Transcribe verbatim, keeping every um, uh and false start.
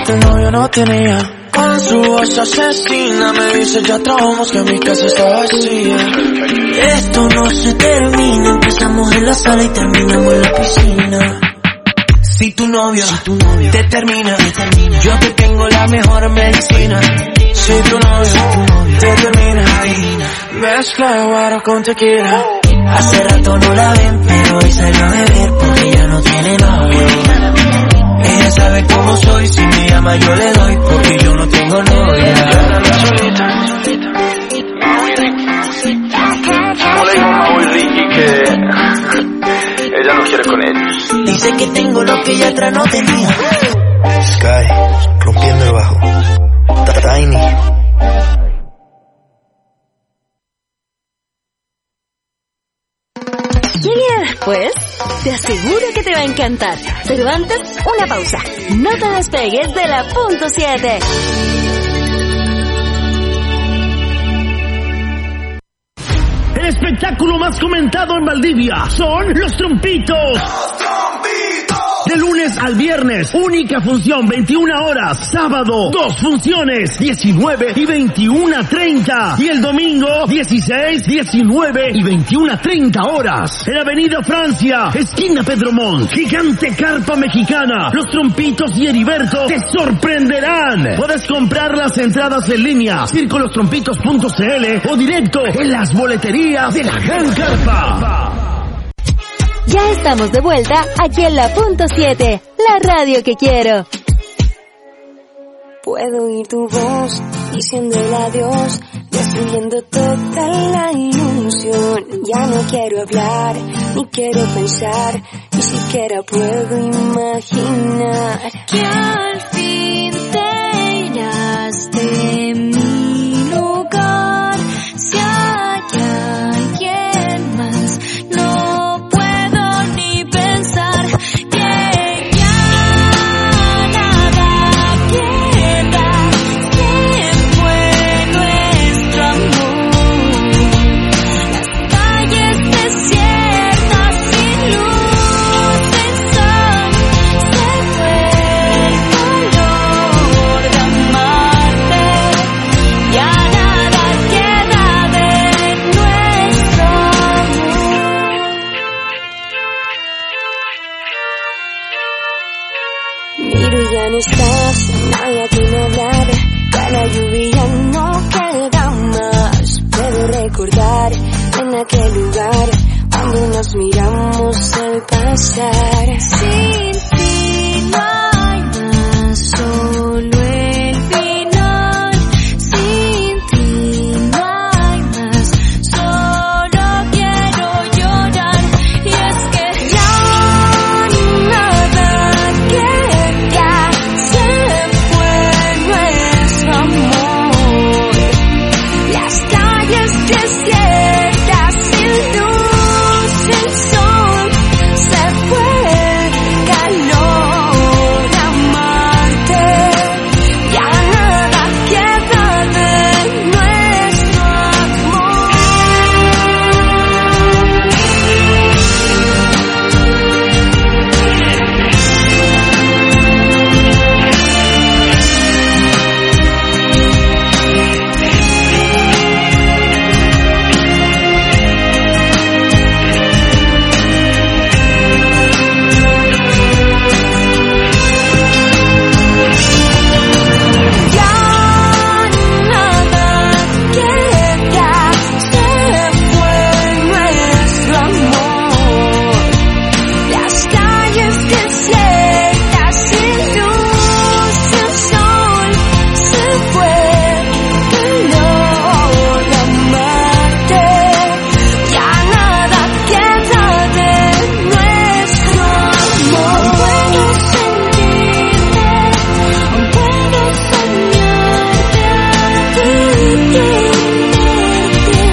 tu novio no tenía. Con su voz asesina me dice ya trabamos que mi casa está vacía. Esto no se termina, empezamos en la sala y terminamos en la piscina. Si tu novio, si tu novio te, termina, te termina, yo te tengo la mejor medicina. Si tu novio, si tu novio te termina, mezcla de guaro con tequila. Hace rato no la ven, pero hoy salió a beber porque ya no tiene novio. Ella sabe cómo soy, si me llama yo le doy porque yo no tengo novia. ¿Cómo le dijo Maui Ricky que ella no quiere con ellos? Dice que tengo lo que ella atrás no tenía. Sky, rompiendo el bajo. Tiny. ¿Qué viene después? Te aseguro que te va a encantar. Pero antes, una pausa. No te despegues de la punto siete. El espectáculo más comentado en Valdivia son Los Trompitos. Los Trompitos. De lunes al viernes, única función, veintiuna horas. Sábado, dos funciones, diecinueve y veintiuna treinta. Y el domingo, dieciséis, diecinueve y veintiuna treinta horas. En Avenida Francia, esquina Pedro Montt, gigante carpa mexicana. Los Trompitos y Heriberto te sorprenderán. Puedes comprar las entradas en línea, circo los trompitos punto c l o directo en las boleterías de la Gran Carpa. Ya estamos de vuelta aquí en la punto siete, la radio que quiero. Puedo oír tu voz diciendo el adiós, destruyendo toda la ilusión. Ya no quiero hablar, ni quiero pensar, ni siquiera puedo imaginar que al fin te irás de mi lugar. Si hay alguien más, no puedo ni pensar que ya nada queda. Se fue nuestro amor, las calles desiertas sin luz, sin sol. Se fue el color de amarte, ya nada queda de nuestro amor. Miro y ya no estás, no hay a quien hablar, ya la lluvia no queda más. Puedo recordar en aquel lugar cuando nos miramos al pasar. Sin